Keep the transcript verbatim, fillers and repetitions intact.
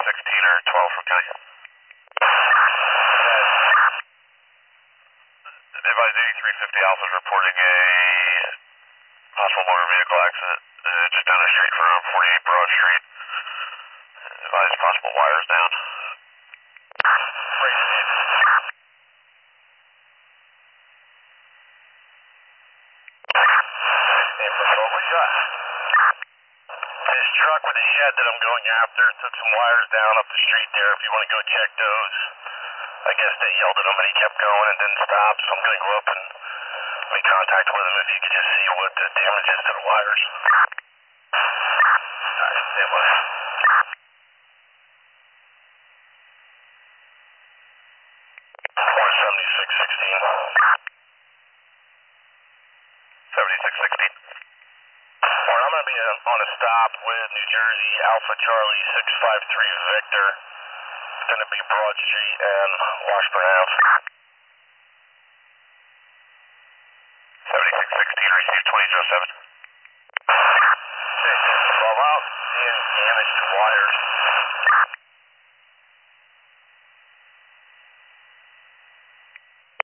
sixteen or twelve from County. Advise eighty-three fifty Alpha is reporting a possible motor vehicle accident uh, just down the street from around forty-eight Broad Street. Advise possible wires down. Break speed. Stand for control. What you got? This truck with the shed that I'm going after took some wires down up the street there. If you want to go check those. I guess they yelled at him and he kept going and didn't stop, so I'm going to go up and make contact with him if you could just see what the damage is to the wires. Alright, stand by. one seventy-six sixteen. seventy-six sixteen. Alright, I'm going to be on a stop with New Jersey Alpha Charlie six five three Victor. It's going to be Broad Street and Washburn Ave. seventy-six sixteen, receive twenty oh seven.